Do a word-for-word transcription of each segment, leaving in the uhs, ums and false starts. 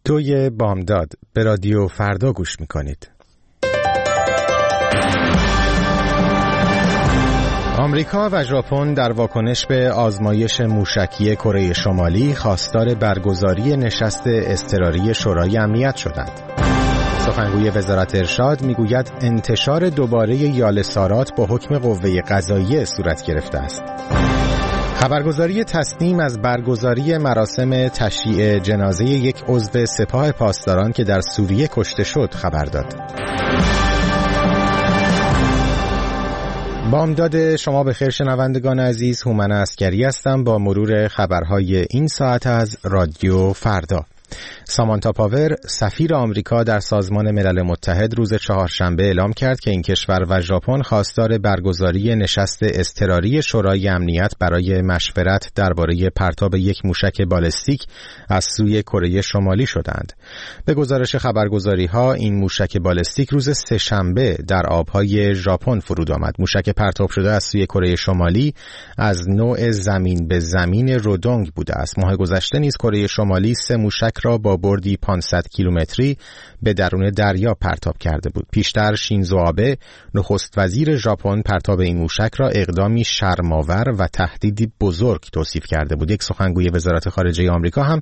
دوی بامداد به رادیو فردا گوش میکنید. آمریکا و ژاپن در واکنش به آزمایش موشکی کره شمالی خواستار برگزاری نشست اضطراری شورای امنیت شدند. سخنگوی وزارت ارشاد میگوید انتشار دوباره یالسارات با حکم قوه قضاییه صورت گرفته است. خبرگزاری تصنیم از برگزاری مراسم تشییع جنازه یک عضو سپاه پاسداران که در سوریه کشته شد خبر داد. بامداد شما بخیر شنوندگان عزیز، هومن عسکری هستم با مرور خبرهای این ساعت از رادیو فردا. سامانتا پاور سفیر آمریکا در سازمان ملل متحد روز چهارشنبه اعلام کرد که این کشور و ژاپن خواستار برگزاری نشست اضطراری شورای امنیت برای مشورت درباره پرتاب یک موشک بالستیک از سوی کره شمالی شدند. به گزارش خبرگزاری‌ها این موشک بالستیک روز سه‌شنبه در آبهای ژاپن فرود آمد. موشک پرتاب شده از سوی کره شمالی از نوع زمین به زمین رودونگ بوده است. ماه گذشته نیز کره شمالی سه موشک را با بردی پانصد کیلومتری به درون دریا پرتاب کرده بود. پیشتر شینزو آبه نخست وزیر ژاپن پرتاب این موشک را اقدامی شرم‌آور و تهدیدی بزرگ توصیف کرده بود. یک سخنگوی وزارت خارجه آمریکا هم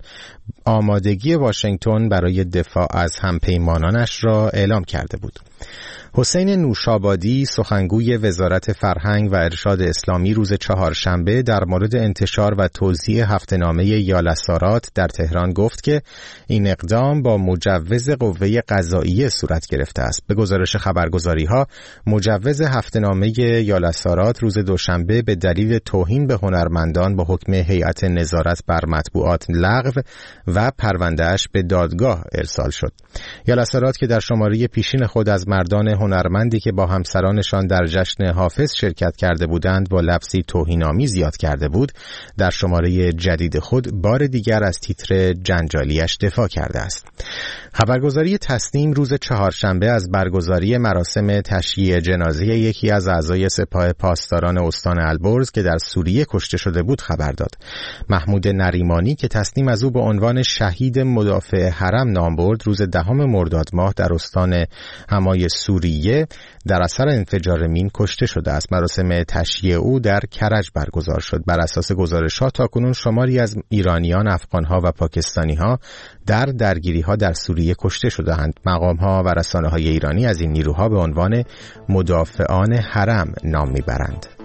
آمادگی واشنگتن برای دفاع از همپیمانانش را اعلام کرده بود. حسین نوشابادی سخنگوی وزارت فرهنگ و ارشاد اسلامی روز چهارشنبه در مورد انتشار و توزیع هفته‌نامه یالسارات در تهران گفت که این اقدام با مجوز قوه قضاییه صورت گرفته است. به گزارش خبرگزاری‌ها مجوز هفته‌نامه یالسارات روز دوشنبه به دلیل توهین به هنرمندان با حکم هیئت نظارت بر مطبوعات لغو و پرونده‌اش به دادگاه ارسال شد. یالسارات که در شماره پیشین خود از مردان هنرمندی که با همسرانشان در جشن حافظ شرکت کرده بودند با لفظی توهین‌آمیز یاد کرده بود، در شماره جدید خود بار دیگر از تیتر جنجالیش دفاع کرده است. خبرگزاری تصنیم روز چهارشنبه از برگزاری مراسم تشییع جنازه یکی از اعضای سپاه پاسداران استان البرز که در سوریه کشته شده بود خبر داد. محمود نریمانی که تصنیم از او به عنوان شهید مدافع حرم نام برد، روز دهم مرداد ماه در استان همای سوریه در اثر انفجار مین کشته شده است. مراسم تشییع او در کرج برگزار شد. بر اساس گزارش‌ها تاکنون شماری از ایرانیان، افغان‌ها و پاکستانی‌ها در درگیری‌ها در سوریه کشته شده‌اند. مقام‌ها و رسانه‌های ایرانی از این نیروها به عنوان مدافعان حرم نام می‌برند.